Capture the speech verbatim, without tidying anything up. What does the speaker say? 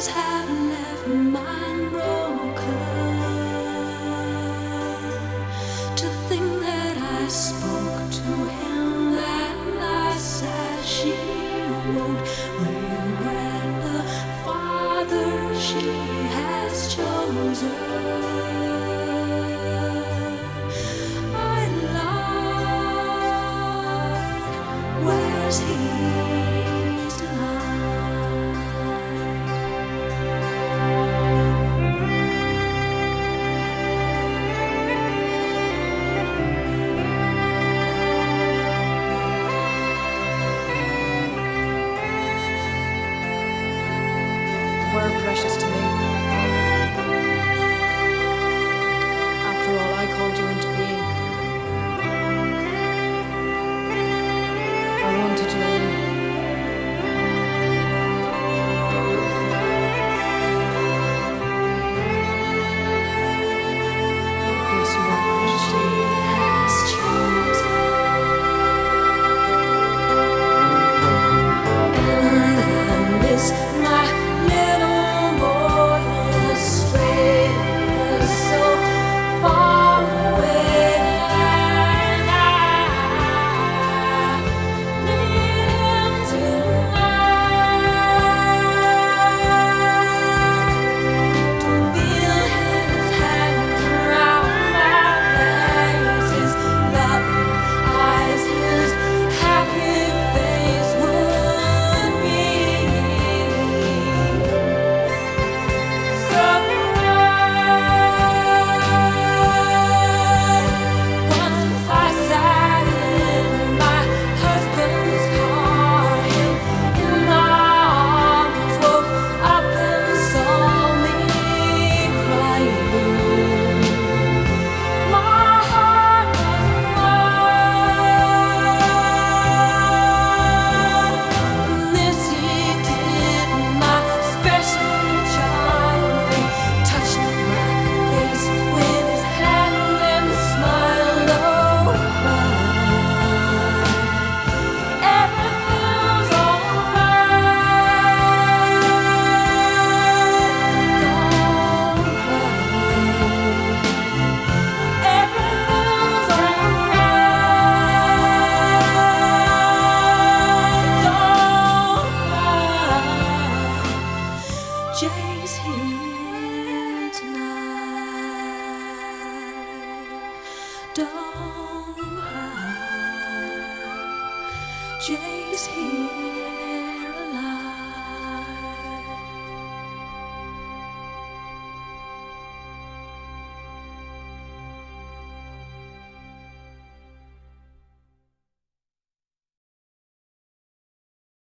eyes have left mine broken. To think that I spoke to him that night, said she won't regret the father she has chosen. My Lord, where's he? Were precious to me. After all, I called you into being. I wanted you in. Yes, you were precious to me. Has chosen. And I miss my little boy astray, so far away. And I need him tonight to feel his hand around my legs, his loving eyes, his happy face would be so right. Once I sat in my husband's car, him in my arms, woke up and saw me crying. My heart was wild, and this he did, my special child. He touched my face with his hand and smiled. Oh, everything's alright. Don't cry. Everything's alright. Don't cry. Jay's here tonight. Don't cry. Jay's here.